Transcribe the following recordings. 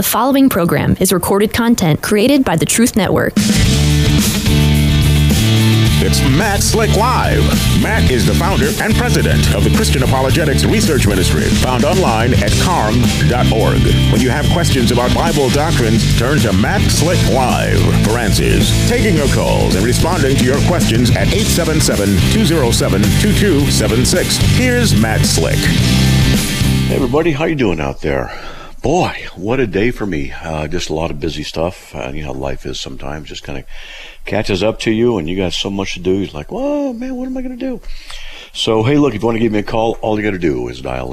The following program is recorded content created by the Truth Network. It's Matt Slick Live. Matt is the founder and president of the Christian Apologetics Research Ministry, found online at carm.org. When you have questions about Bible doctrines, turn to Matt Slick Live for answers. Taking your calls and responding to your questions at 877-207-2276. Here's Matt Slick. Hey everybody, how you doing out there? Boy, what a day for me. Just a lot of busy stuff. You know how life is sometimes. Just kind of catches up to you and you got so much to do. You're like, whoa, man, what am I going to do? So, hey, look, if you want to give me a call, all you got to do is dial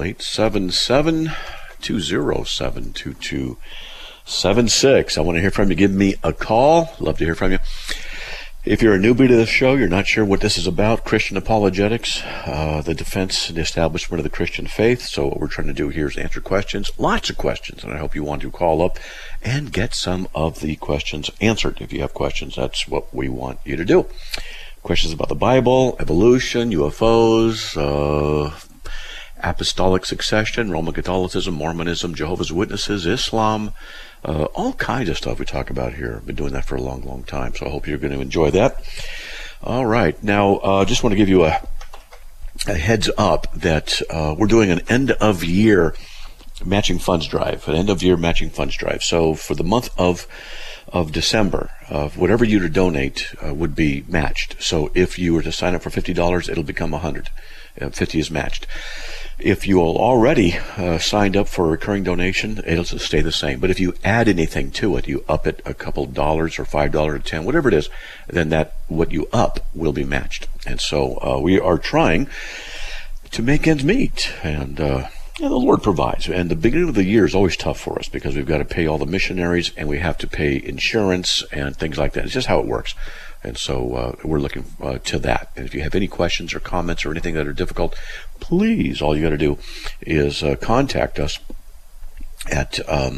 877-207-2276. I want to hear from you. Give me a call. Love to hear from you. If you're a newbie to this show, you're not sure what this is about, Christian apologetics, the defense and establishment of the Christian faith. So what we're trying to do here is answer questions, lots of questions, and I hope you want to call up and get some of the questions answered. If you have questions, that's what we want you to do. Questions about the Bible, evolution, UFOs, apostolic succession, Roman Catholicism, Mormonism, Jehovah's Witnesses, Islam, all kinds of stuff we talk about here. I've been doing that for a long, long time, so I hope you're going to enjoy that. All right. Now, just want to give you a heads up that we're doing an end-of-year matching funds drive, So for the month of December, whatever you to donate would be matched. So if you were to sign up for $50, it'll become $100. 50 is matched. If you already signed up for a recurring donation, it'll stay the same. But if you add anything to it, you up it a couple dollars or $5 or $10, whatever it is, then that what you up will be matched. And so we are trying to make ends meet, and the Lord provides. And the beginning of the year is always tough for us because we've got to pay all the missionaries and we have to pay insurance and things like that. It's just how it works. And so we're looking to that. And if you have any questions or comments or anything that are difficult, please, all you got to do is contact us at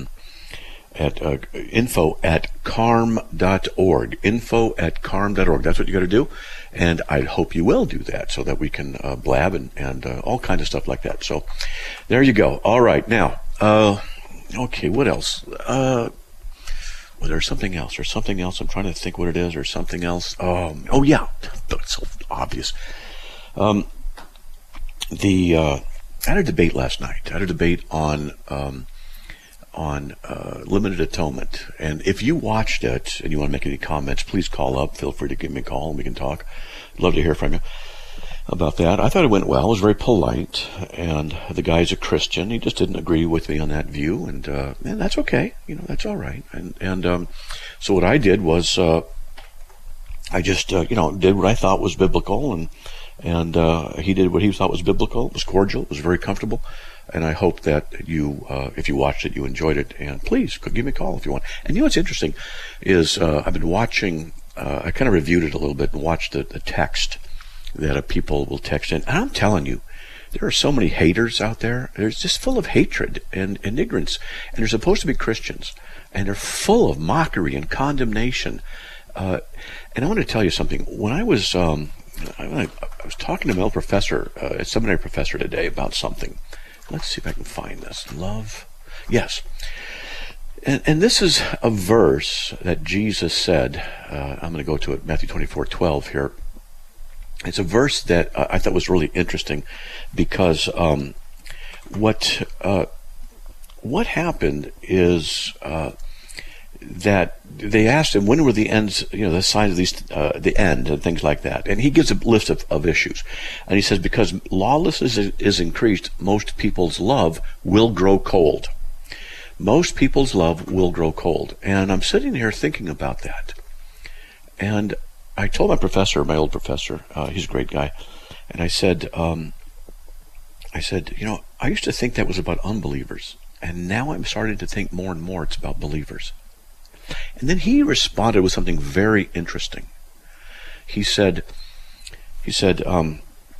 info@carm.org. Info@carm.org. That's what you got to do. And I hope you will do that so that we can blab and all kinds of stuff like that. So there you go. All right. Now, okay, what else? Well, there's something else. I'm trying to think what it is, or something else. Oh yeah, that's so obvious. I had a debate last night. I had a debate on limited atonement. And if you watched it and you want to make any comments, please call up. Feel free to give me a call and we can talk. I'd love to hear from you about that. I thought it went well. It was very polite, and the guy's a Christian. He just didn't agree with me on that view, and that's okay. You know, that's all right. And so what I did was I just did what I thought was biblical, and he did what he thought was biblical. It was cordial. It was very comfortable, and I hope that you, if you watched it, you enjoyed it. And please give me a call if you want. And you know what's interesting is I've been watching. I kind of reviewed it a little bit and watched the text that people will text in. And I'm telling you, there are so many haters out there. They're just full of hatred and ignorance. And they're supposed to be Christians. And they're full of mockery and condemnation. And I want to tell you something. When I was talking to a male professor, a seminary professor today about something. Let's see if I can find this. Love. Yes. And this is a verse that Jesus said. I'm going to go to it, Matthew 24:12 here. It's a verse that I thought was really interesting because what happened is that they asked him, when were the ends, the signs of these, the end and things like that. And he gives a list of issues. And he says, because lawlessness is increased, most people's love will grow cold. Most people's love will grow cold. And I'm sitting here thinking about that. And I told my old professor, he's a great guy, and I said, I used to think that was about unbelievers, and now I'm starting to think more and more it's about believers. And then he responded with something very interesting. He said, he goes,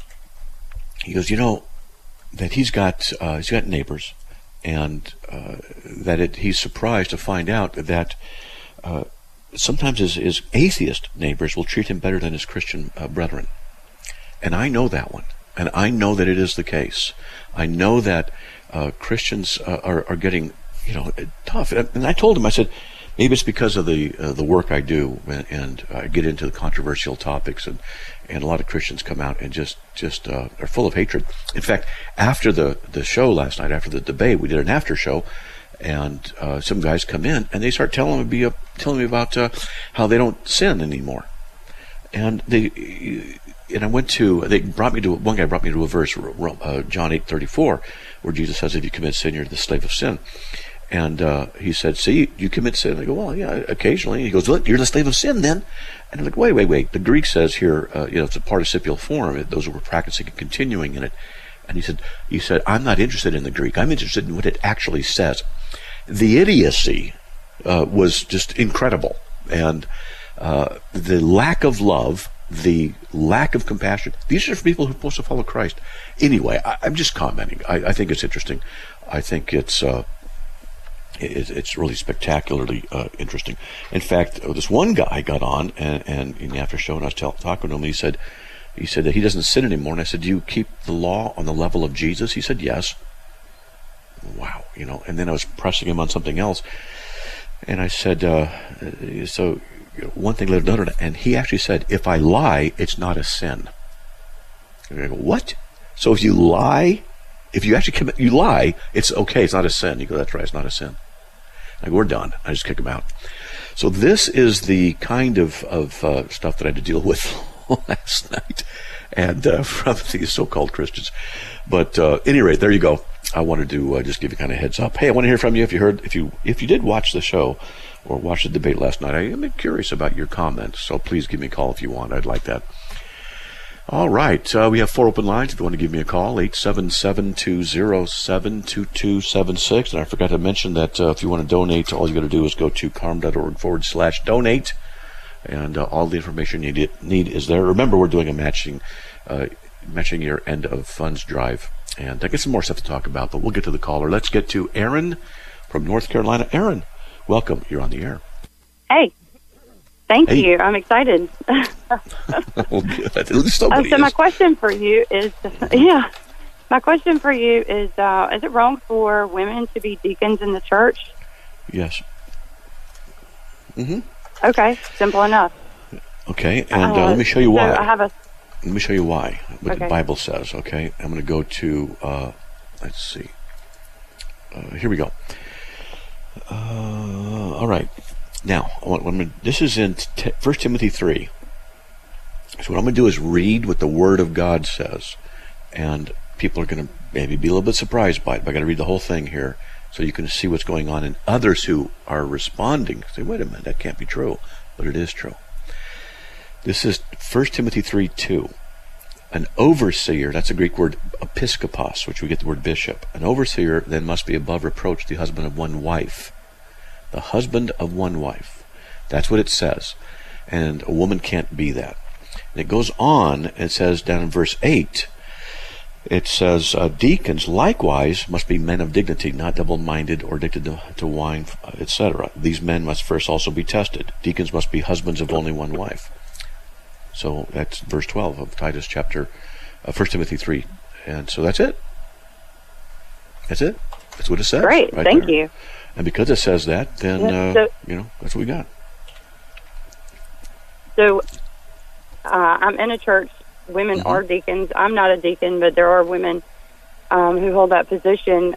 that he's got neighbors, and he's surprised to find out that sometimes his atheist neighbors will treat him better than his Christian brethren. And I know that one. And I know that it is the case. I know that Christians are getting tough. And I told him, I said, maybe it's because of the work I do, and I get into the controversial topics, and a lot of Christians come out and just are full of hatred. In fact, after the show last night, after the debate, we did an after show, and some guys come in and they start telling me about how they don't sin anymore, and one guy brought me to a verse, John 8:34, where Jesus says, if you commit sin, you're the slave of sin. And he said, see, you commit sin. I go, well, yeah, occasionally. He goes, look, you're the slave of sin then. And I'm like, wait. The Greek says here, it's a participial form. Those who were practicing and continuing in it. And he said, I'm not interested in the Greek. I'm interested in what it actually says. The idiocy was just incredible. And the lack of love, the lack of compassion. These are people who are supposed to follow Christ. Anyway, I'm just commenting. I think it's interesting. I think it's really spectacularly interesting. In fact, this one guy got on, and in the after show, and I was talking to him, he said that he doesn't sin anymore. And I said, do you keep the law on the level of Jesus? He said, yes. Wow, and then I was pressing him on something else. And I said, so one thing led to another, and he actually said, if I lie, it's not a sin. And I go, what? So if you lie, if you actually you lie, it's okay, it's not a sin. You go, that's right, it's not a sin. I go, we're done. I just kick him out. So this is the kind of stuff that I had to deal with last night, and from these so-called Christians. But at any rate, there you go. I wanted to just give you kind of a heads up. Hey, I want to hear from you. If you did watch the show or watch the debate last night, I am curious about your comments. So please give me a call if you want. I'd like that. All right, we have 4 open lines. If you want to give me a call, 877-207-2276. And I forgot to mention that if you want to donate, all you got to do is go to carm.org/donate, and all the information you need is there. Remember, we're doing a matching your end of funds drive, and I got some more stuff to talk about, but we'll get to the caller. Let's get to Aaron from North Carolina. Aaron, welcome. You're on the air. Hey. Thank you. I'm excited. Well, good. So my question for you is, is it wrong for women to be deacons in the church? Yes. Mm-hmm. Okay, simple enough. Okay, and let me show you why. Let me show you why, what the Bible says, okay? I'm going to go to, let's see. Here we go. All right. Now, this is in 1 Timothy 3. So what I'm going to do is read what the Word of God says. And people are going to maybe be a little bit surprised by it, but I got to read the whole thing here so you can see what's going on. And others who are responding say, wait a minute, that can't be true. But it is true. This is 1 Timothy 3:2. An overseer, that's a Greek word, episkopos, which we get the word bishop. An overseer then must be above reproach, the husband of one wife. The husband of one wife. That's what it says. And a woman can't be that. And it goes on, it says down in verse 8, it says, deacons likewise must be men of dignity, not double-minded or addicted to wine, etc. These men must first also be tested. Deacons must be husbands of only one wife. So that's verse 12 of Titus chapter, 1 Timothy 3. And so that's it. That's it. That's what it says. Great, right thank there. you. And because it says that, then, that's what we got. So, I'm in a church. Women are deacons. I'm not a deacon, but there are women who hold that position.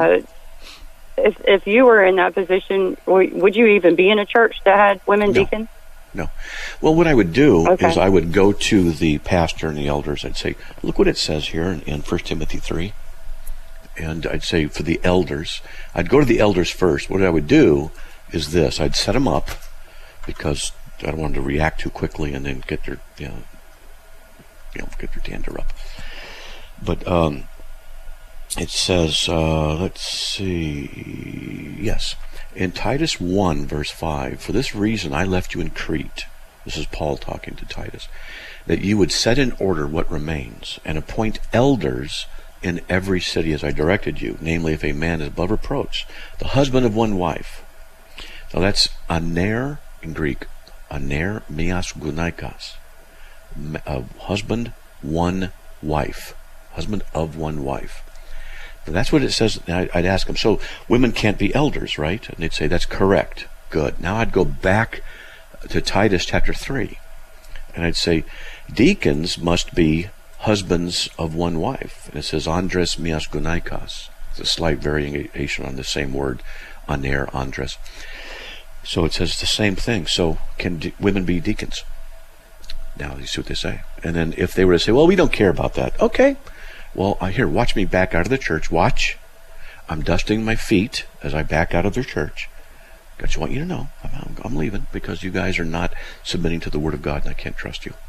If you were in that position, would you even be in a church that had women deacons? No. Well, what I would do is I would go to the pastor and the elders. I'd say, look what it says here in 1 Timothy 3. And I'd say for the elders, I'd go to the elders first. What I would do is this. I'd set them up because I don't want them to react too quickly and then get their, get their dander up. But it says, let's see, yes. In Titus 1, verse 5, for this reason I left you in Crete. This is Paul talking to Titus. That you would set in order what remains and appoint elders in every city as I directed you, namely if a man is above reproach, the husband of one wife. Now that's aner in Greek, aner mias gunaikas, husband one wife, husband of one wife. And that's what it says. I'd ask them, so women can't be elders, right? And they'd say, that's correct. Good. Now I'd go back to Titus chapter 3, and I'd say, deacons must be husbands of one wife. And it says, Andres mias gunaikos. It's a slight variation on the same word, aner, Andres. So it says the same thing. So can women be deacons? Now you see what they say. And then if they were to say, well, we don't care about that. Okay. Well, here, watch me back out of the church. Watch. I'm dusting my feet as I back out of the church. I just want you to know I'm leaving because you guys are not submitting to the Word of God, and I can't trust you.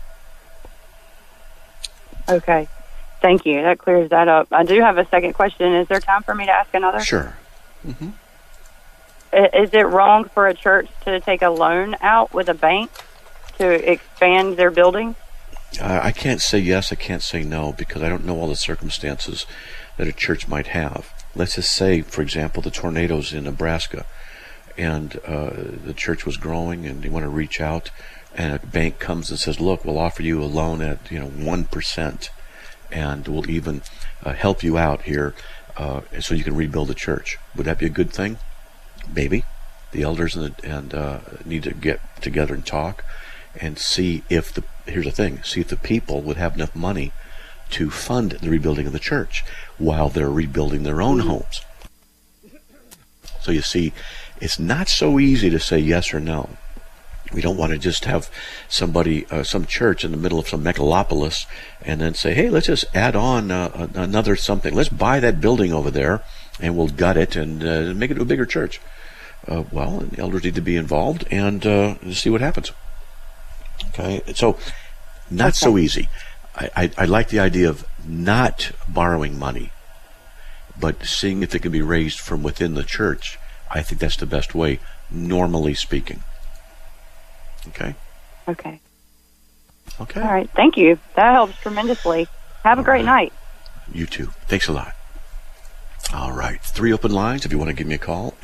Okay. Thank you. That clears that up. I do have a second question. Is there time for me to ask another? Sure. Mm-hmm. Is it wrong for a church to take a loan out with a bank to expand their building? I can't say yes, I can't say no, because I don't know all the circumstances that a church might have. Let's just say, for example, the tornadoes in Nebraska, and the church was growing, and they want to reach out, and a bank comes and says, look, we'll offer you a loan at 1%, and we'll even help you out here so you can rebuild the church. Would that be a good thing? Maybe. The elders need to get together and talk and see if here's the thing, see if the people would have enough money to fund the rebuilding of the church while they're rebuilding their own homes. So you see, it's not so easy to say yes or no. We don't want to just have somebody, some church in the middle of some megalopolis and then say, hey, let's just add on another something. Let's buy that building over there and we'll gut it and make it a bigger church. Well, the elders need to be involved and see what happens. Okay, so not so easy. I like the idea of not borrowing money, but seeing if it can be raised from within the church. I think that's the best way, normally speaking. Okay? Okay. Okay. All right. Thank you. That helps tremendously. Have a great night. You too. Thanks a lot. All right. 3 open lines if you want to give me a call.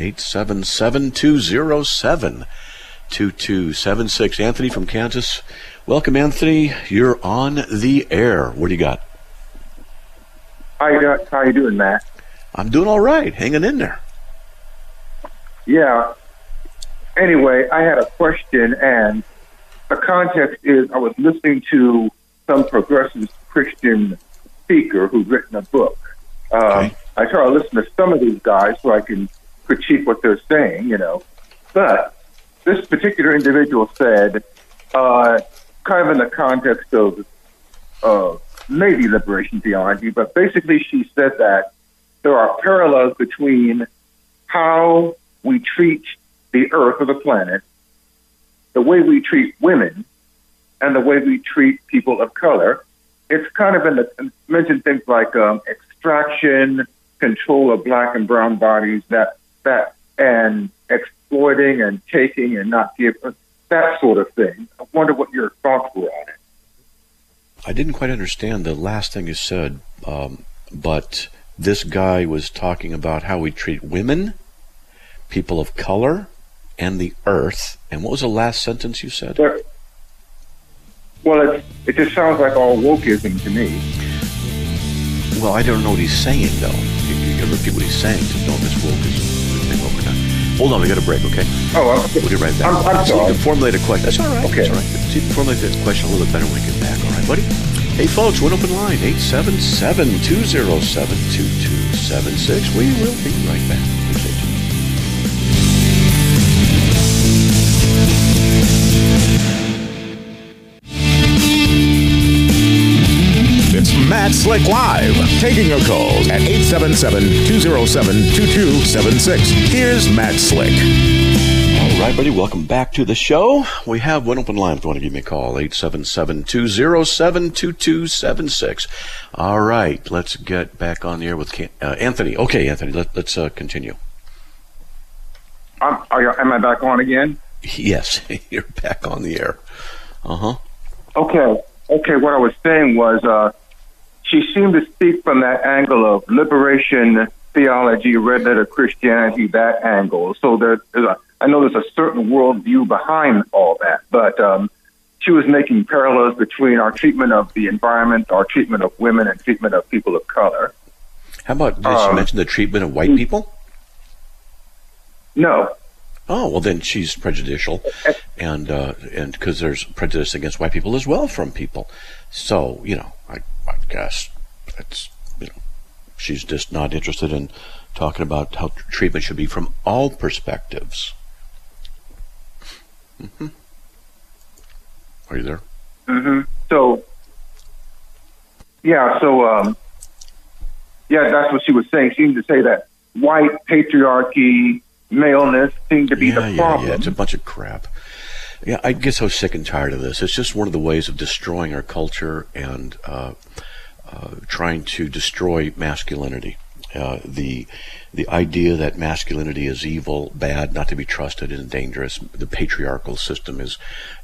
877-207-2276. Anthony from Kansas. Welcome, Anthony. You're on the air. What do you got? How you doing, Matt? I'm doing all right. Hanging in there. Yeah. Anyway, I had a question, and the context is I was listening to some progressive Christian speaker who's written a book. Okay. I try to listen to some of these guys so I can critique what they're saying, But this particular individual said, kind of in the context of maybe liberation theology, but basically she said that there are parallels between how we treat the earth or the planet, the way we treat women, and the way we treat people of color. It's kind of mentioned things like extraction, control of black and brown bodies, that and exploiting and taking and not giving, that sort of thing. I wonder what your thoughts were on it. I didn't quite understand the last thing you said, but this guy was talking about how we treat women, people of color, and the earth. And what was the last sentence you said? Well, it just sounds like all wokeism to me. Well, I don't know what he's saying, though. You can repeat what he's saying to know if it's wokeism. Hold on, we got a break, okay? Oh, we'll get right back. I'm sorry. You can formulate a question. That's all right. Okay. That's all right. See, you can formulate the question a little bit better when we get back. All right, buddy? Hey, folks, one open line, 877-207-2276. We will be right back. Stay tuned. It's Matt Slick Live, taking your calls at 877-207-2276. Here's Matt Slick. All right, buddy, welcome back to the show. We have one open line if you want to give me a call, 877-207-2276. All right, let's get back on the air with Anthony. Okay, Anthony, let's continue. Am I back on again? Yes, you're back on the air. Uh-huh. Okay, what I was saying was she seemed to speak from that angle of liberation theology, red letter Christianity, that angle. So I know there's a certain worldview behind all that, but she was making parallels between our treatment of the environment, our treatment of women, and treatment of people of color. How about, did she mention the treatment of white people? No. Oh, well, then she's prejudicial, and because there's prejudice against white people as well from people. So, I guess it's, she's just not interested in talking about how treatment should be from all perspectives. Mm-hmm. Are you there? Mm-hmm. So, that's what she was saying. She seemed to say that white patriarchy, maleness seemed to be the problem. Yeah, it's a bunch of crap. Yeah, I guess I was sick and tired of this. It's just one of the ways of destroying our culture and trying to destroy masculinity. The idea that masculinity is evil, bad, not to be trusted, and dangerous. The patriarchal system is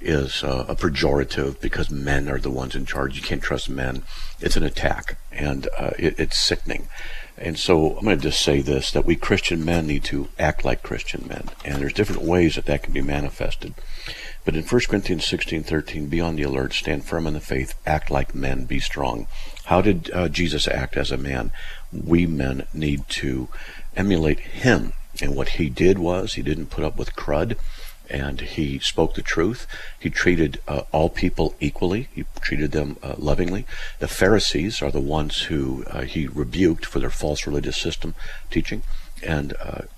a pejorative because men are the ones in charge. You can't trust men. It's an attack, and it's sickening. And so I'm going to just say this, that we Christian men need to act like Christian men. And there's different ways that can be manifested. But in 1 Corinthians 16:13, be on the alert, stand firm in the faith, act like men, be strong. How did Jesus act as a man? We men need to emulate him. And what he did was he didn't put up with crud, and he spoke the truth. He treated all people equally. He treated them lovingly. The Pharisees are the ones who he rebuked for their false religious system teaching. And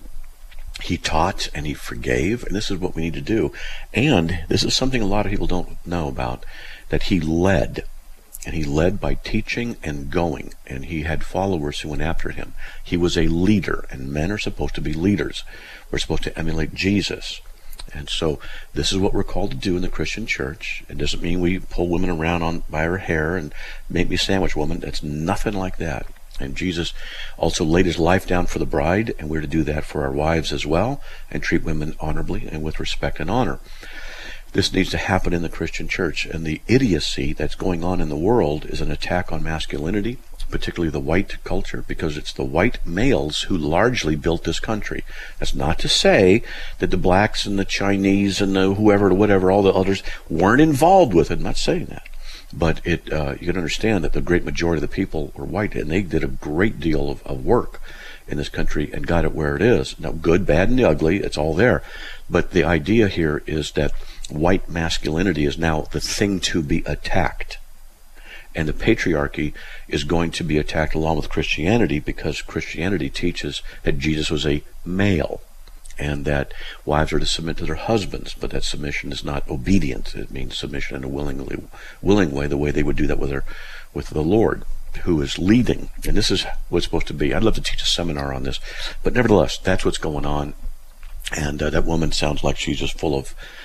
he taught and he forgave, and this is what we need to do. And this is something a lot of people don't know about, that he led. And he led by teaching and going, and he had followers who went after him. He was a leader, and men are supposed to be leaders. We're supposed to emulate Jesus. And so this is what we're called to do in the Christian church. It doesn't mean we pull women around by her hair and make me sandwich woman. It's nothing like that. And Jesus also laid his life down for the bride, and we're to do that for our wives as well, and treat women honorably and with respect and honor. This needs to happen in the Christian church, and the idiocy that's going on in the world is an attack on masculinity, particularly the white culture, because it's the white males who largely built this country. That's not to say that the blacks and the Chinese and the whoever, whatever, all the others weren't involved with it. I'm not saying that. But you can understand that the great majority of the people were white, and they did a great deal of work in this country and got it where it is. Now, good, bad, and the ugly, it's all there. But the idea here is that white masculinity is now the thing to be attacked. And the patriarchy is going to be attacked along with Christianity, because Christianity teaches that Jesus was a male and that wives are to submit to their husbands, but that submission is not obedience. It means submission in a willing way, the way they would do that with the Lord, who is leading. And this is what's supposed to be. I'd love to teach a seminar on this, but nevertheless, that's what's going on. And that woman sounds like she's just full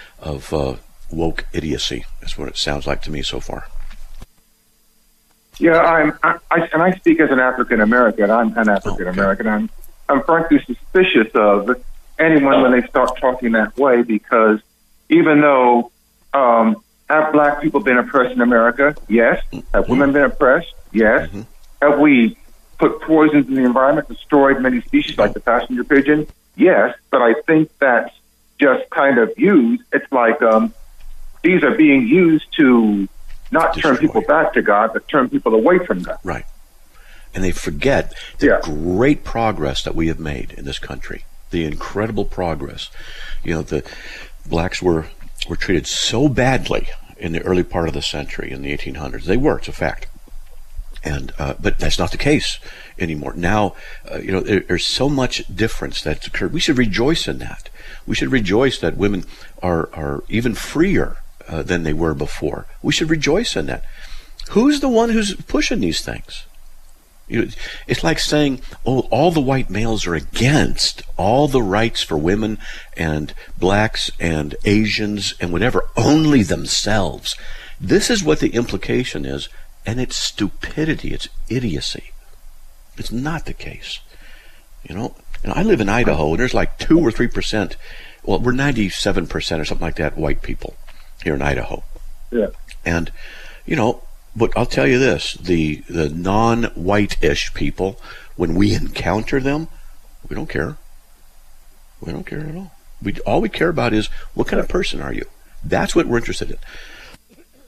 of woke idiocy. That's what it sounds like to me so far. Yeah, I speak as an African American. I'm an African American. Okay. I'm frankly suspicious of anyone when they start talking that way, because even though have black people been oppressed in America? Yes. Have women been oppressed? Yes. Mm-hmm. Have we put poisons in the environment, destroyed many species like the passenger pigeon? Yes. But I think that's just kind of used. It's like these are being used to not turn people back to God, but turn people away from God. Right. And they forget the great progress that we have made in this country. The incredible progress. You know, the blacks were treated so badly in the early part of the century, in the 1800s. They were, it's a fact. And but that's not the case anymore. Now, there's so much difference that's occurred. We should rejoice in that. We should rejoice that women are even freer than they were before. We should rejoice in that. Who's the one who's pushing these things? It's like saying, all the white males are against all the rights for women and blacks and Asians and whatever, only themselves. This is what the implication is, and it's stupidity, it's idiocy. It's not the case. And I live in Idaho, and there's like 2 or 3%, well, we're 97% or something like that, white people here in Idaho. Yeah. And, but I'll tell you this, the non-white-ish people, when we encounter them, we don't care. We don't care at all. All we care about is, what kind of person are you? That's what we're interested in.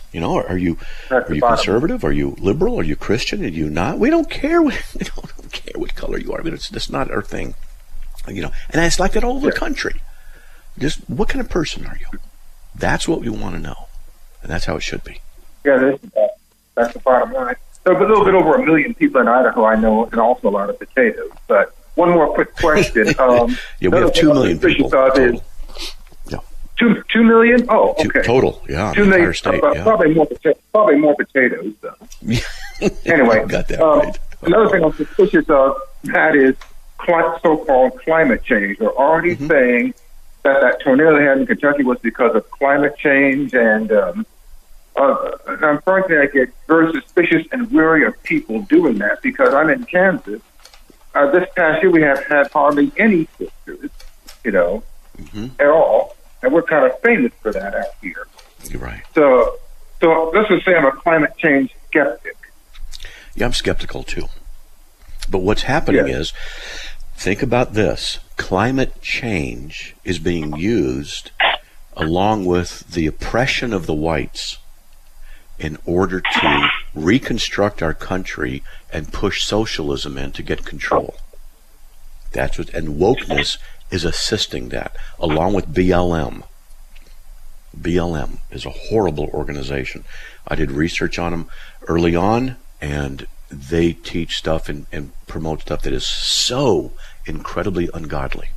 Are you conservative? Are you liberal? Are you Christian? Are you not? We don't care. We don't care what color you are. I mean, it's not our thing. And it's like that all over the country. Just what kind of person are you? That's what we want to know, and that's how it should be. Yeah, that's the bottom line. There's a little bit over 1 million people in Idaho I know, and also a lot of potatoes. But one more quick question. We have 2 million people total. 2 million? Oh, okay. Total, yeah. 2 million. State, Probably more potatoes, though. Anyway, got that right. Another thing I'm suspicious of, that is so-called climate change. They're already saying that tornado they had in Kentucky was because of climate change, and frankly, I get very suspicious and wary of people doing that because I'm in Kansas. This past year, we have had hardly any sisters, at all. And we're kind of famous for that out here. You're right. So let's just say I'm a climate change skeptic. Yeah, I'm skeptical too. But what's happening is, think about this. Climate change is being used along with the oppression of the whites in order to reconstruct our country and push socialism in to get control. That's what, and wokeness is assisting that, along with BLM. BLM is a horrible organization. I did research on them early on, and they teach stuff and promote stuff that is so incredibly ungodly.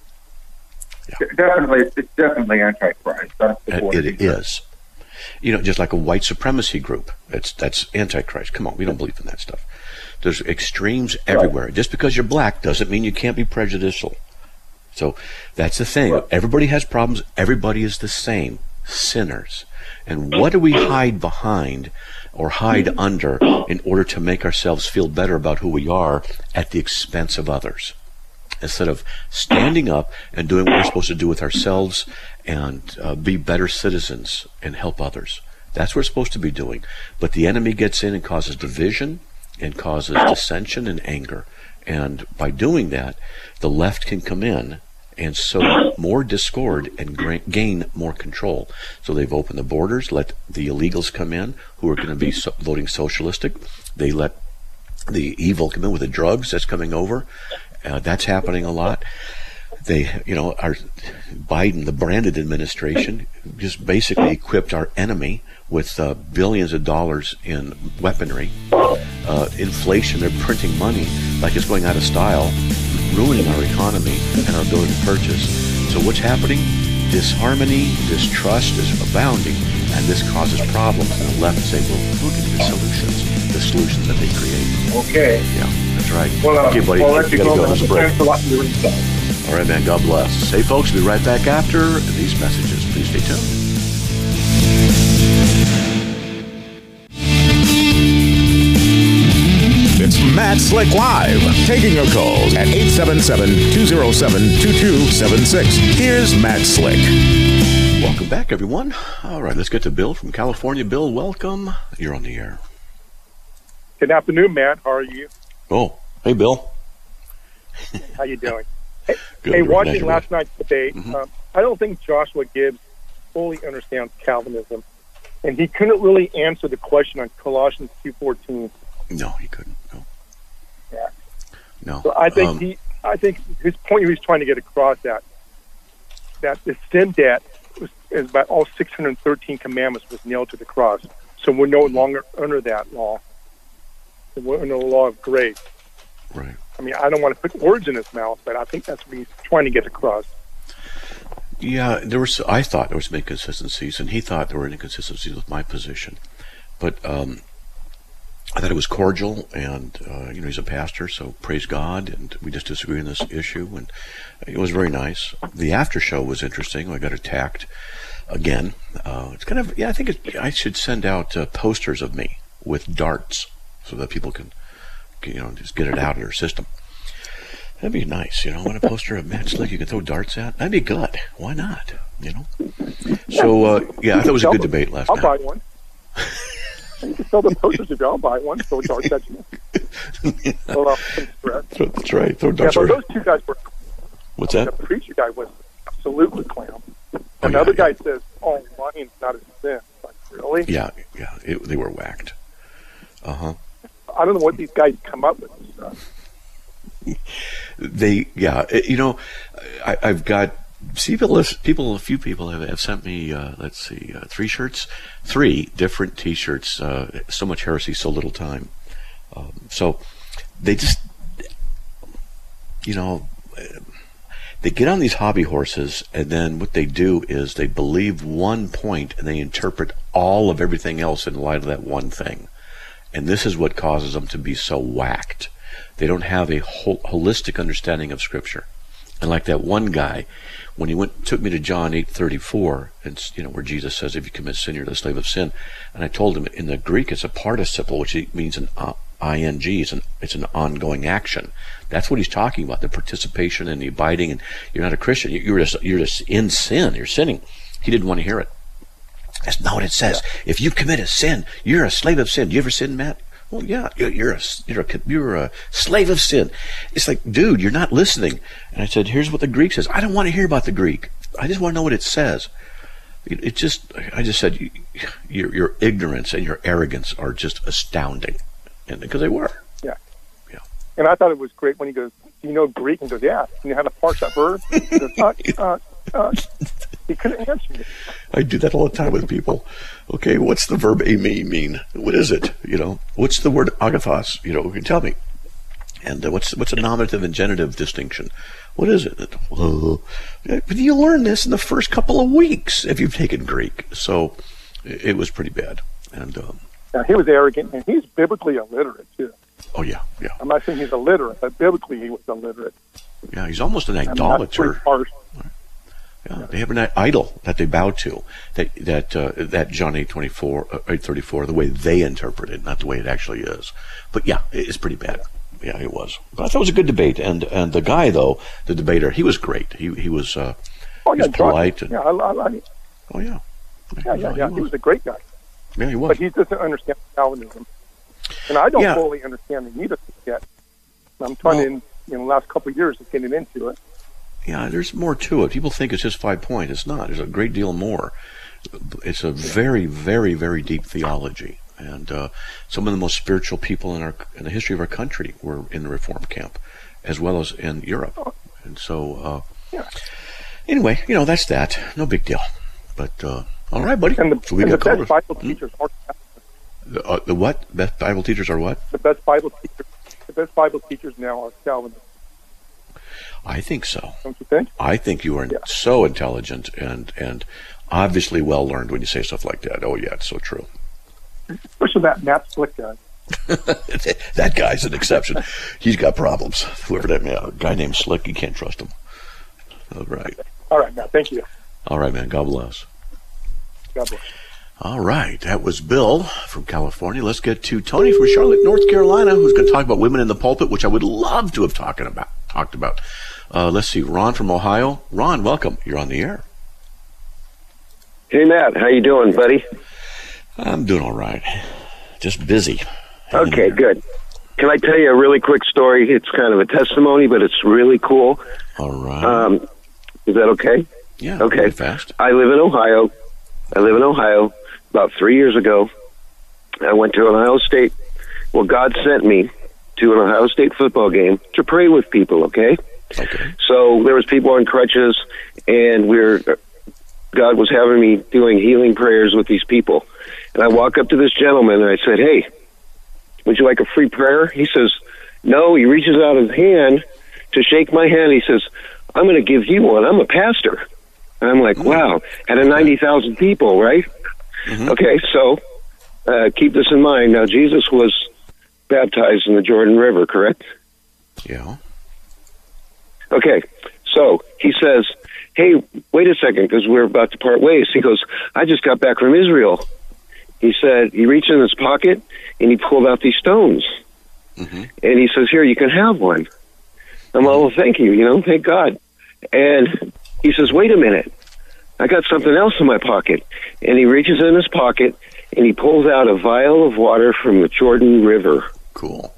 Yeah. It's definitely Antichrist. It is. Just like a white supremacy group. That's Antichrist. Come on, we don't believe in that stuff. There's extremes everywhere. Right. Just because you're black doesn't mean you can't be prejudicial. So that's the thing. Right. Everybody has problems. Everybody is the same. Sinners. And what do we hide behind or hide under in order to make ourselves feel better about who we are at the expense of others? Instead of standing up and doing what we're supposed to do with ourselves and be better citizens and help others. That's what we're supposed to be doing. But the enemy gets in and causes division and causes dissension and anger. And by doing that, the left can come in and sow more discord and gain more control. So they've opened the borders, let the illegals come in who are going to be voting socialistic. They let the evil come in with the drugs that's coming over. That's happening a lot. They, our Biden, the branded administration, just basically equipped our enemy with billions of dollars in weaponry. Inflation, they're printing money like it's going out of style, ruining our economy and our ability to purchase. So what's happening? Disharmony, distrust is abounding, and this causes problems. And the left say, well, look at the solutions that they create. Okay. Yeah, that's right. Well, okay, buddy, I'll let you go. Thanks a lot for your insight. All right, man, God bless. Hey, folks, we'll be right back after these messages. Please stay tuned. It's Matt Slick Live, taking your calls at 877-207-2276. Here's Matt Slick. Welcome back, everyone. All right, let's get to Bill from California. Bill, welcome. You're on the air. Good afternoon, Matt. How are you? Oh, hey, Bill. How you doing? Good. Hey, watching last night's debate, Mm-hmm. I don't think Joshua Gibbs fully understands Calvinism, and he couldn't really answer the question on Colossians 2:14. No, he couldn't. No. Yeah. No. So I think his point he was trying to get across that the sin debt is about all 613 commandments was nailed to the cross. So we're no longer under that law. We're under the law of grace. Right. I mean, I don't want to put words in his mouth, but I think that's what he's trying to get across. Yeah, I thought there was some inconsistencies, and he thought there were inconsistencies with my position. But I thought it was cordial, and he's a pastor, so praise God, and we just disagree on this issue, and it was very nice. The after show was interesting. I got attacked again. It's kind of, I think I should send out posters of me with darts so that people can, just get it out of their system. That'd be nice, when a poster of Matt Slick you can throw darts at. That'd be good. Why not? So, I thought it was a good debate last night. I'll buy one. You can sell the posters if I'll buy one. Throw darts at you. That's right. Throw darts. Yeah, but those two guys were. What's that? The preacher guy was absolutely clown. Another guy says, lying's not a sin. Like, really? Yeah, They were whacked. I don't know what these guys come up with and stuff. I've got a few people have sent me, 3 different T-shirts, so much heresy, so little time. So they just, they get on these hobby horses, and then what they do is they believe one point and they interpret all of everything else in light of that one thing. And this is what causes them to be so whacked. They don't have a holistic understanding of Scripture. And like that one guy, when he took me to John 8:34, and where Jesus says, "If you commit sin, you're the slave of sin." And I told him in the Greek it's a participle, which means an ing. It's an ongoing action. That's what he's talking about: the participation and the abiding. And you're not a Christian. You're just in sin. You're sinning. He didn't want to hear it. That's not what it says. Yeah. If you commit a sin, you're a slave of sin. Do you ever sin, Matt? Well, yeah, you're a slave of sin. It's like, dude, you're not listening. And I said, here's what the Greek says. I don't want to hear about the Greek. I just want to know what it says. I just said, your ignorance and your arrogance are just astounding, and because they were. Yeah. And I thought it was great when he goes, "Do you know Greek?" And he goes, "Yeah." And you know how to parse that verb? He goes, He couldn't answer me. I do that all the time with people. Okay, what's the verb eimi mean? What is it? What's the word agathos? Who can tell me? And what's a nominative and genitive distinction? What is it? But you learn this in the first couple of weeks if you've taken Greek. So it was pretty bad. And now, he was arrogant, and he's biblically illiterate too. Oh yeah. I'm not saying he's illiterate, but biblically he was illiterate. Yeah, he's almost an idolater. Yeah, they have an idol that they bow to. That John 8:34, the way they interpret it, not the way it actually is. But yeah, it's pretty bad. Yeah, it was. But I thought it was a good debate, and the guy though, the debater, he was great. He was he was polite. He was a great guy. Yeah, he was. But he doesn't understand Calvinism, and I don't fully understand it either yet. I'm trying to, in the last couple of years, of getting into it. Yeah, there's more to it. People think it's just 5 points. It's not. There's a great deal more. It's a very, very, very deep theology. And some of the most spiritual people in the history of our country were in the Reform camp, as well as in Europe. And so, anyway, that's that. No big deal. But, all right, buddy. And the best Bible teachers are the what? Best Bible teachers are what? The best Bible teachers now are Calvinists. I think so. Don't you think? I think you are so intelligent and obviously well learned when you say stuff like that. Oh yeah, it's so true. Especially that Matt Slick guy. That guy's an exception. He's got problems. Whoever that guy named Slick, you can't trust him. All right. All right, Matt. Thank you. All right, man. God bless. God bless. All right, that was Bill from California. Let's get to Tony from Charlotte, North Carolina, who's going to talk about women in the pulpit, which I would love to have talked about. Let's see, Ron from Ohio. Ron, welcome. You're on the air. Hey, Matt. How you doing, buddy? I'm doing all right. Just busy. Okay, good. Can I tell you a really quick story? It's kind of a testimony, but it's really cool. All right. Is that okay? Yeah. Okay. Really fast. I live in Ohio. About 3 years ago, I went to Ohio State. Well, God sent me to an Ohio State football game to pray with people, okay? Okay. So there was people on crutches, and God was having me doing healing prayers with these people. And I walk up to this gentleman, and I said, "Hey, would you like a free prayer?" He says, "No." He reaches out his hand to shake my hand. He says, "I'm going to give you one. I'm a pastor." And I'm like, wow, out of 90,000 people, right? Mm-hmm. Okay, so keep this in mind. Now, Jesus was baptized in the Jordan River, correct? Yeah. Okay, so he says, "Hey, wait a second, because we're about to part ways." He goes, "I just got back from Israel." He said, he reached in his pocket, and he pulled out these stones. Mm-hmm. And he says, "Here, you can have one." I'm like, "Well, thank you, thank God." And he says, "Wait a minute, I got something else in my pocket." And he reaches in his pocket, and he pulls out a vial of water from the Jordan River. Cool.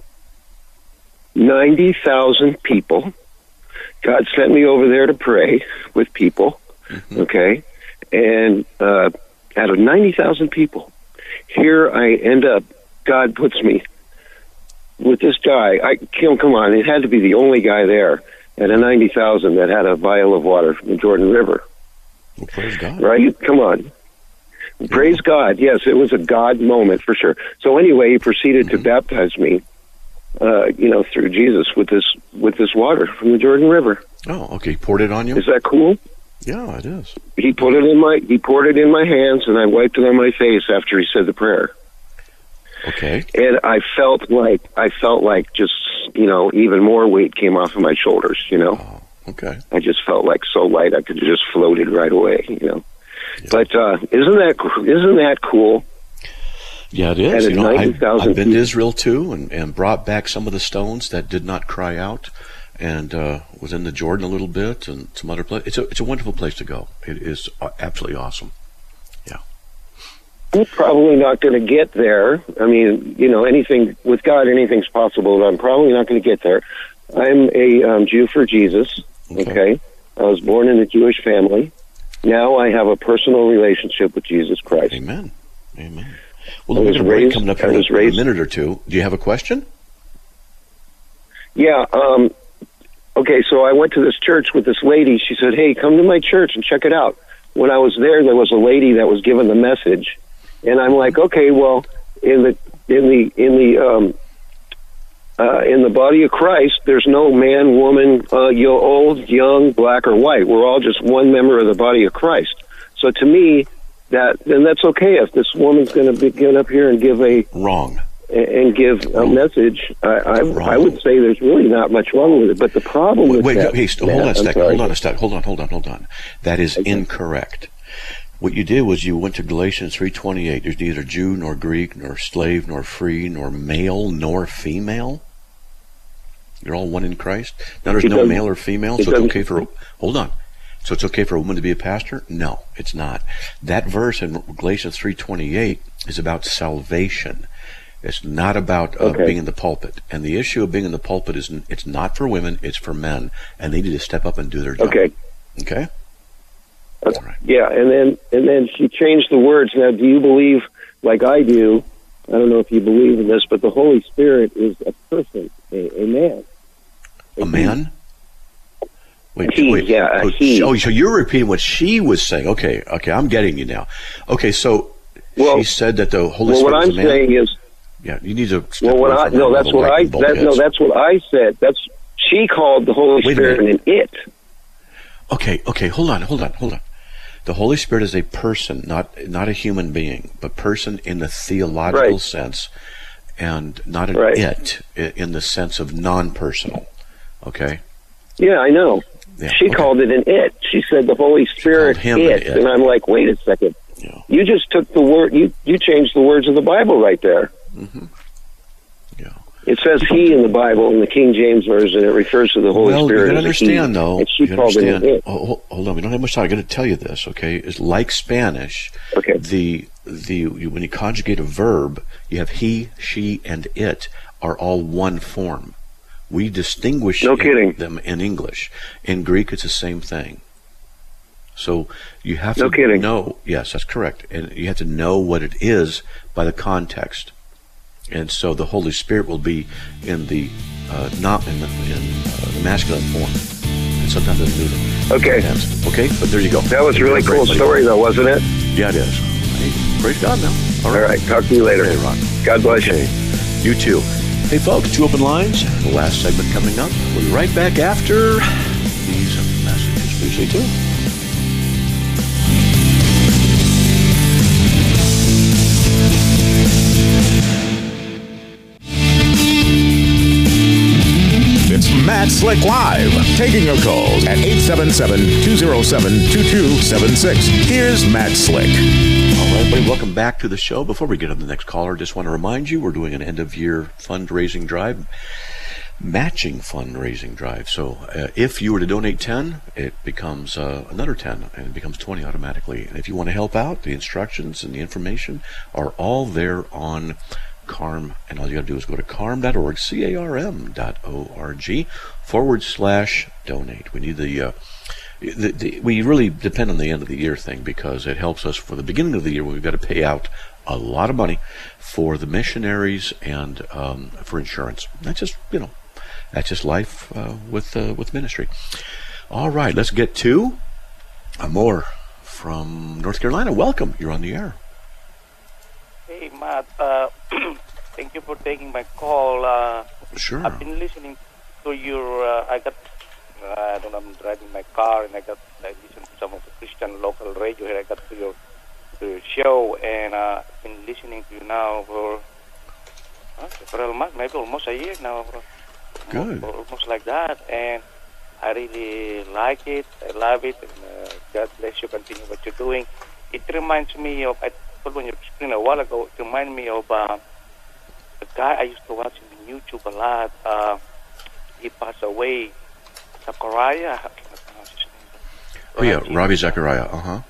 90,000 people. God sent me over there to pray with people, okay? And out of 90,000 people, here I end up, God puts me with this guy. Come on, it had to be the only guy there at a 90,000 that had a vial of water from the Jordan River. Well, praise God. Right? Come on. Praise God. Yes, it was a God moment for sure. So anyway, he proceeded to baptize me, through Jesus with this water from the Jordan River. Oh, okay. He poured it on you? Is that cool? Yeah, it is. He poured it in my hands, and I wiped it on my face after he said the prayer. Okay. And I felt like just, even more weight came off of my shoulders, Oh, okay. I just felt like so light I could have just floated right away, Yeah. But isn't that cool? Yeah, it is. And I've been to Israel too, and brought back some of the stones that did not cry out, and was in the Jordan a little bit, and some other place. It's a wonderful place to go. It is absolutely awesome. Yeah. I'm probably not going to get there. I mean, anything with God, anything's possible. But I'm probably not going to get there. I'm a Jew for Jesus. Okay. I was born in a Jewish family. Now I have a personal relationship with Jesus Christ. Amen. Amen. Well, there's a break coming up here in a minute or two. Do you have a question? Yeah. Okay, so I went to this church with this lady. She said, "Hey, come to my church and check it out." When I was there was a lady that was given the message, and I'm like, "Okay, well, in the body of Christ, there's no man, woman, old, young, black, or white. We're all just one member of the body of Christ." So to me, then that's okay if this woman's going to get up here and give a message. I would say there's really not much wrong with it. But the problem with that... Hold on. That is incorrect. What you did was you went to Galatians 3:28. There's neither Jew nor Greek nor slave nor free nor male nor female. You're all one in Christ. Now there's no male or female, so it's okay for... Hold on. So it's okay for a woman to be a pastor? No, it's not. That verse in Galatians 3:28 is about salvation. It's not about being in the pulpit. And the issue of being in the pulpit is it's not for women, it's for men. And they need to step up and do their job. Okay? All right. Yeah, and then she changed the words. Now, do you believe, like I do, I don't know if you believe in this, but the Holy Spirit is a person, a man. A man? Wait. He. Oh, so you're repeating what she was saying. Okay, I'm getting you now. Okay, so she said that the Holy Spirit is a man. What I'm saying is... Yeah, you need to... that's what I said. She called the Holy Spirit an it. Okay, hold on. The Holy Spirit is a person, not a human being, but person in the theological sense, and not an it in the sense of non-personal. Okay? Yeah, I know. Yeah, she called it an it. She said the Holy Spirit it. And I'm like, wait a second. Yeah. You just took the word, you changed the words of the Bible right there. Mm-hmm. Yeah. It says he in the Bible, in the King James Version, it refers to the Holy Spirit. Well, you got to understand, though. And she called it an it. Hold on, we don't have much time. I got to tell you this, okay? It's like Spanish. Okay. When you conjugate a verb, you have he, she, and it are all one form. We distinguish them in English. In Greek, it's the same thing. So you have to know. Yes, that's correct. And you have to know what it is by the context. And so the Holy Spirit will be in the not in the masculine form, and sometimes in the neuter. Okay, but there you go. That was a really cool story, though, wasn't it? Yeah, it is. Hey, praise God now. All right. Talk to you later. Okay, Ron. God bless you. You too. Hey, folks, 2 open lines. The last segment coming up. We'll be right back after these messages. Please stay tuned. It's Matt Slick Live, taking your calls at 877-207-2276. Here's Matt Slick. All right, everybody, welcome back to the show. Before we get on the next caller, just want to remind you we're doing an end-of-year fundraising drive, matching fundraising drive. So if you were to donate 10, it becomes another 10, and it becomes 20 automatically. And if you want to help out, the instructions and the information are all there on CARM, and all you got to do is go to carm.org, carm.org/donate. We need we really depend on the end of the year thing, because it helps us for the beginning of the year when we've got to pay out a lot of money for the missionaries and for insurance. That's just life with ministry. All right, let's get to Amor from North Carolina. Welcome. You're on the air. Hey, Matt. Thank you for taking my call. Sure. I've been listening to your. I'm driving my car, and I listen to some of the Christian local radio here. I got to your show, and I've been listening to you now for several months, maybe almost a year now. Good. Almost like that, and I really like it. I love it, and God bless you. Continue what you're doing. It reminds me of, I told when you were speaking a while ago, it reminded me of a guy I used to watch on YouTube a lot. He passed away, Zachariah. I cannot pronounce his name. Oh, yeah, Ravi Zachariah.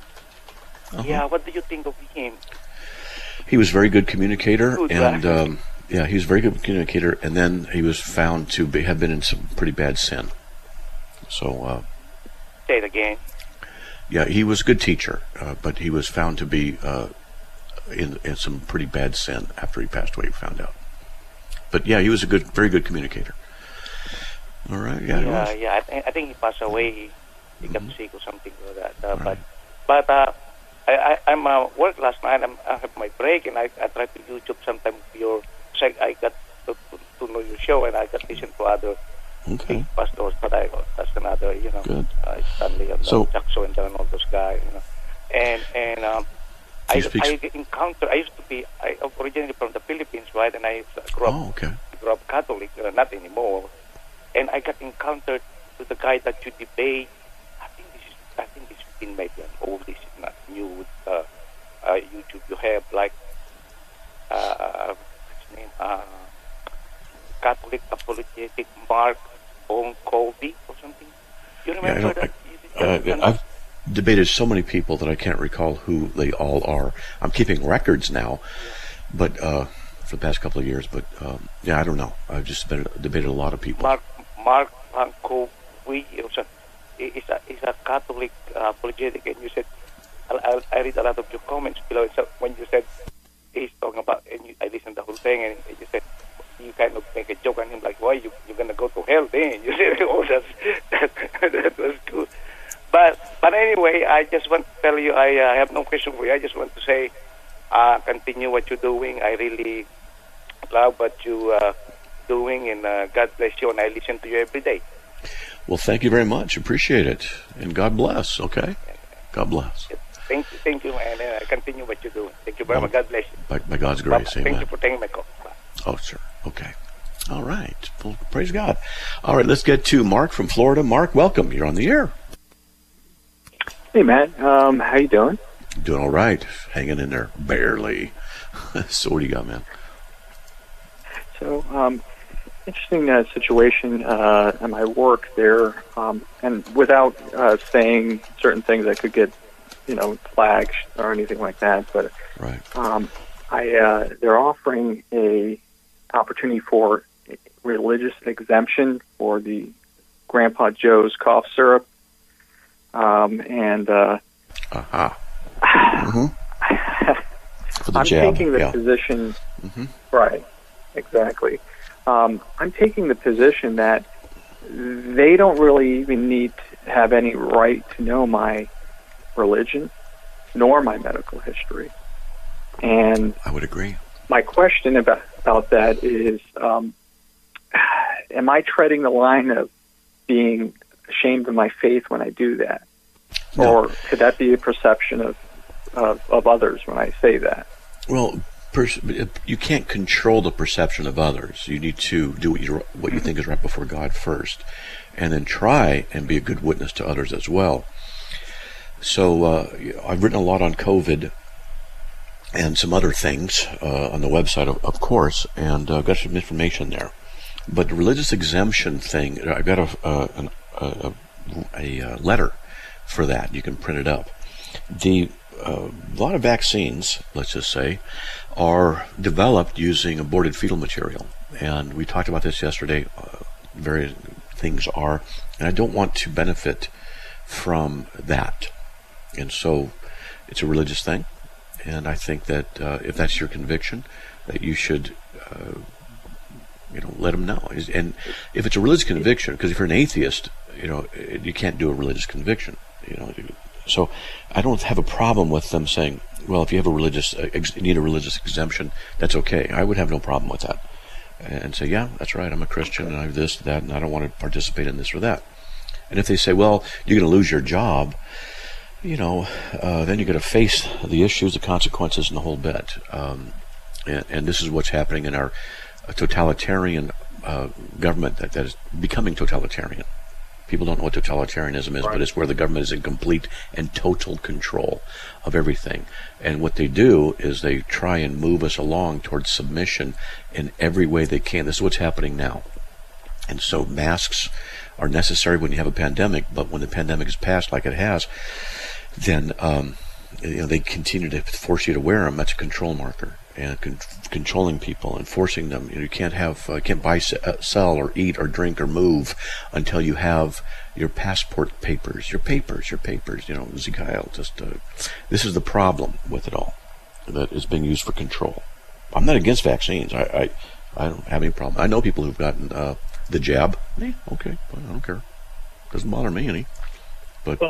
Yeah, what do you think of him? He was a very good communicator, Good, and right? he was a very good communicator, and then he was found to have been in some pretty bad sin. So, Say it again. yeah, he was a good teacher, but he was found to be in some pretty bad sin after he passed away, we found out. But yeah, he was a very good communicator. All right, yeah, he was. I think he passed away. He got sick or something like that. But I'm work last night. I have my break, and I tried to YouTube sometime your. I got to know your show, and I got to listen to other big pastors. But that's another, Good. Stanley and Jackson and all those guys, And I used to be originally from the Philippines, right? And I grew up Catholic, not anymore. And I got encountered with the guy that you debate. I think this has been maybe an old, this is not new. YouTube, you have like what's his name? Catholic apologetic Mark Colby or something. You remember that? I've debated so many people that I can't recall who they all are. I'm keeping records now, but for the past couple of years. But I don't know. I've just debated a lot of people. Mark Colby is a Catholic apologetic, and you said I read a lot of your comments below. So when you said he's talking about, and I listened to the whole thing, and you said you kind of make a joke on him, like, "Why you're gonna go to hell then?" You said, "Oh, that was good." But anyway, I just want to tell you, I have no question for you. I just want to say, continue what you're doing. I really love what you doing, and God bless you. And I listen to you every day. Well, thank you very much. Appreciate it, and God bless. Okay, God bless. Thank you, and continue what you're doing. Thank you very much. God bless you. By God's grace, amen. Thank you for taking my call. Bye. Oh, sure. Okay. All right. Well, praise God. All right, let's get to Mark from Florida. Mark, welcome. You're on the air. Hey, Matt. How you doing? Doing all right. Hanging in there. Barely. So what do you got, man? So, interesting situation at my work there, and without saying certain things that could get, flagged or anything like that, but right. They're offering a opportunity for religious exemption for the Grandpa Joe's cough syrup, and for the I'm jab. taking the position, right? Exactly. I'm taking the position that they don't really even need to have any right to know my religion nor my medical history. And I would agree. My question about that is, am I treading the line of being ashamed of my faith when I do that? No. Or could that be a perception of others when I say that? Well, you can't control the perception of others. You need to do what you think is right before God first, and then try and be a good witness to others as well. So I've written a lot on COVID and some other things on the website, of course, and got some information there. But the religious exemption thing, I got a letter for that. You can print it up. A lot of vaccines, let's just say, are developed using aborted fetal material, and we talked about this yesterday. Various things are, and I don't want to benefit from that, and so it's a religious thing, And I think that if that's your conviction, that you should, let them know. And if it's a religious conviction, because if you're an atheist, you can't do a religious conviction. So I don't have a problem with them saying, well, if you have you need a religious exemption, that's okay. I would have no problem with that. And say, yeah, that's right, I'm a Christian, and I have this, that, and I don't want to participate in this or that. And if they say, well, you're going to lose your job, then you're going to face the issues, the consequences, and the whole bit. And this is what's happening in our totalitarian government that is becoming totalitarian. People don't know what totalitarianism is, but it's where the government is in complete and total control of everything. And what they do is they try and move us along towards submission in every way they can. This is what's happening now. And so masks are necessary when you have a pandemic, but when the pandemic is passed like it has, then they continue to force you to wear them. That's a control marker. And controlling people and forcing them. You can't buy, sell, or eat, or drink, or move until you have your passport papers, your papers. Ezekiel, this is the problem with it all, that is being used for control. I'm not against vaccines. I don't have any problem. I know people who've gotten the jab. Okay, I don't care. Doesn't bother me any. But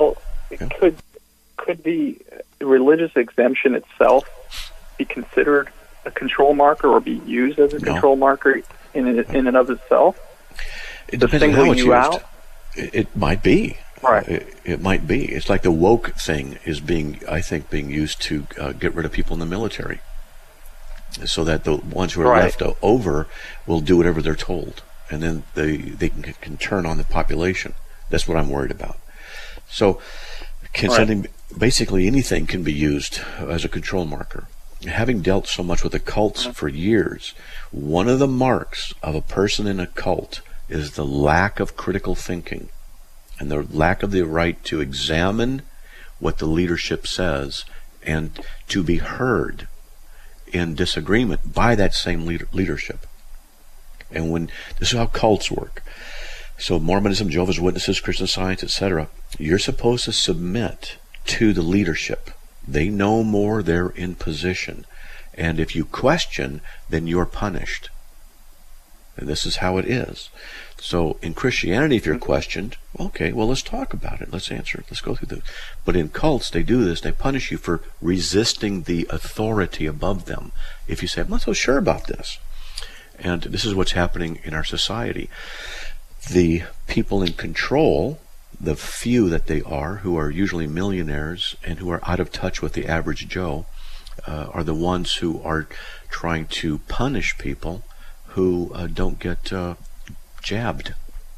could the religious exemption itself be considered a control marker, or be used as a control marker in and of itself? It depends on how it's used. It might be. Right. It might be. It's like the woke thing is being used to get rid of people in the military, so that the ones who are left over will do whatever they're told, and then they can turn on the population. That's what I'm worried about. So, basically anything can be used as a control marker. Having dealt so much with the cults for years, one of the marks of a person in a cult is the lack of critical thinking and the lack of the right to examine what the leadership says and to be heard in disagreement by that same leadership. And this is how cults work. So Mormonism, Jehovah's Witnesses, Christian Science, etc., you're supposed to submit to the leadership. They know more, they're in position. And if you question, then you're punished. And this is how it is. So in Christianity, if you're questioned, okay, well, let's talk about it. Let's answer it. Let's go through this. But in cults, they do this. They punish you for resisting the authority above them. If you say, I'm not so sure about this. And this is what's happening in our society. The people in control, the few that they are, who are usually millionaires and who are out of touch with the average Joe, are the ones who are trying to punish people who don't get jabbed.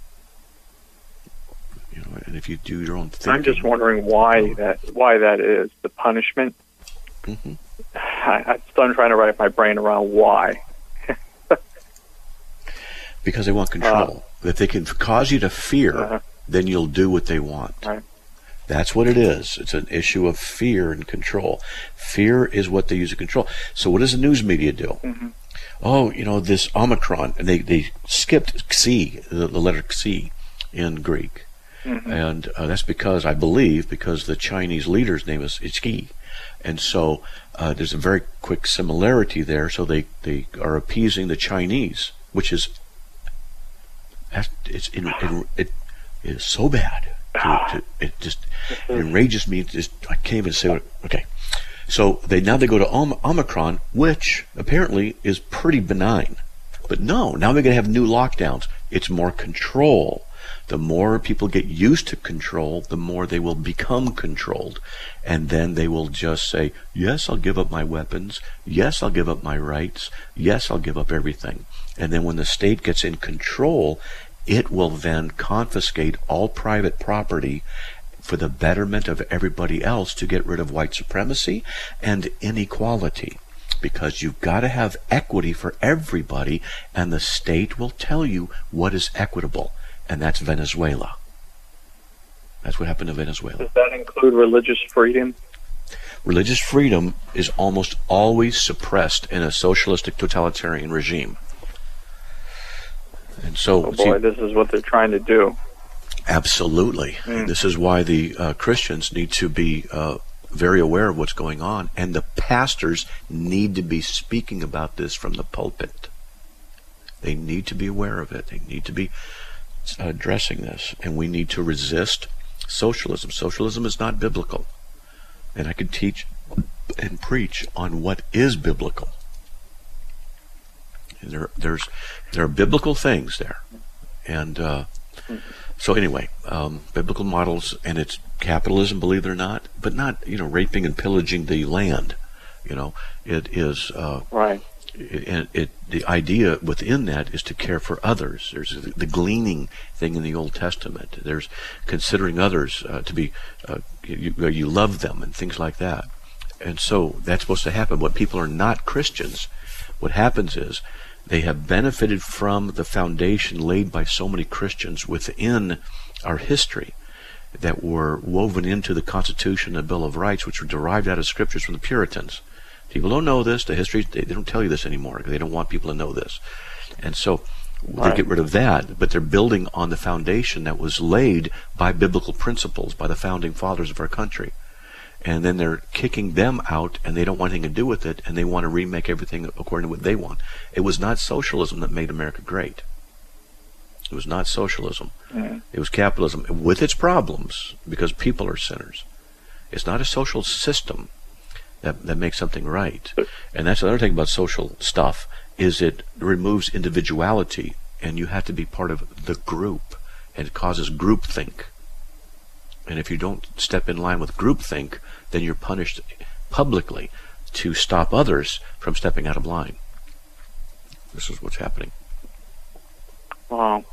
And if you do your own thing, I'm just wondering why that is the punishment. Mm-hmm. I'm still trying to wrap my brain around why. Because they want control. If they can cause you to fear, then you'll do what they want. Right. That's what it is. It's an issue of fear and control. Fear is what they use to control. So what does the news media do? Mm-hmm. Oh, this Omicron, and they skipped Xi, the letter Xi in Greek. Mm-hmm. And that's because the Chinese leader's name is Xi. And so there's a very quick similarity there. So they are appeasing the Chinese, which is it is so bad. It enrages me. I can't even say what. Okay, so they go to Omicron, which apparently is pretty benign, but now we're going to have new lockdowns. It's more control. The more people get used to control, the more they will become controlled, and then they will just say, "Yes, I'll give up my weapons. Yes, I'll give up my rights. Yes, I'll give up everything." And then when the state gets in control, it will then confiscate all private property for the betterment of everybody else, to get rid of white supremacy and inequality. Because you've got to have equity for everybody, and the state will tell you what is equitable, and that's Venezuela. That's what happened to Venezuela. Does that include religious freedom? Religious freedom is almost always suppressed in a socialistic totalitarian regime. And so, this is what they're trying to do. Absolutely. This is why the Christians need to be very aware of what's going on, and the pastors need to be speaking about this from the pulpit. They need to be aware of it. They need to be addressing this, and we need to resist socialism. Socialism is not biblical, and I could teach and preach on what is biblical. And there are biblical things there, and so anyway, biblical models, and it's capitalism, believe it or not, but not raping and pillaging the land. It is right. The idea within that is to care for others. There's the gleaning thing in the Old Testament. There's considering others to be you love them and things like that. And so that's supposed to happen. When people are not Christians, what happens is they have benefited from the foundation laid by so many Christians within our history that were woven into the Constitution and Bill of Rights, which were derived out of scriptures from the Puritans. People don't know this. The history, they don't tell you this anymore. They don't want people to know this. And so they get rid of that, but they're building on the foundation that was laid by biblical principles, by the founding fathers of our country. And then they're kicking them out, and they don't want anything to do with it, and they want to remake everything according to what they want. It was not socialism that made America great. It was not socialism. It was capitalism with its problems, because people are sinners. It's not a social system that makes something right. And that's another thing about social stuff, is it removes individuality, and you have to be part of the group, and it causes groupthink. And if you don't step in line with groupthink, then you're punished publicly to stop others from stepping out of line. This is what's happening. Wow.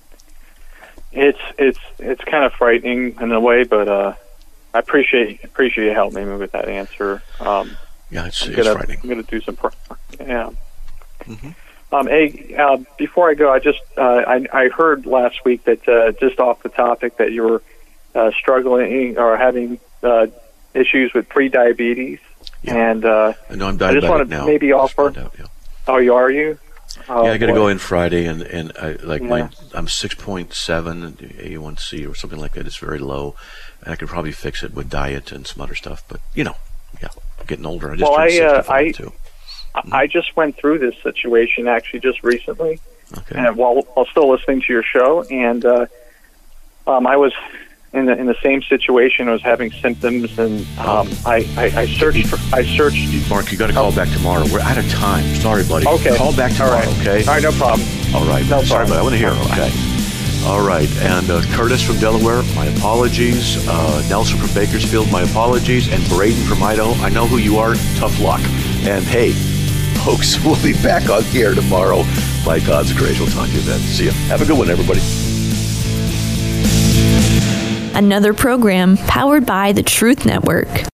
It's kind of frightening in a way, but I appreciate you helping me with that answer. Yeah, it's frightening. I'm going to do some. Yeah. Mm-hmm. Hey, before I go, I heard last week that just off the topic that you were struggling or having issues with pre-diabetes, and I know I'm diabetic now. I just want to maybe offer. Oh, are you? Yeah, I got to go in Friday, and I'm 6.7 A1C or something like that. It's very low, and I could probably fix it with diet and some other stuff. But I'm getting older. I just turned 65 too. I just went through this situation actually just recently, okay. And while still listening to your show, and I was in the same situation. I was having symptoms, and I searched. Mark, you got to call back tomorrow. We're out of time. Sorry, buddy. Okay. Call back tomorrow. All right. Okay. All right. No problem. All right. No Sorry, problem. but I want to hear. Okay. All right. And Curtis from Delaware, my apologies. Nelson from Bakersfield, my apologies. And Braden from Idaho, I know who you are. Tough luck. And hey, folks, we'll be back on the air tomorrow. By God's grace, we'll talk to you then. See ya. Have a good one, everybody. Another program powered by the Truth Network.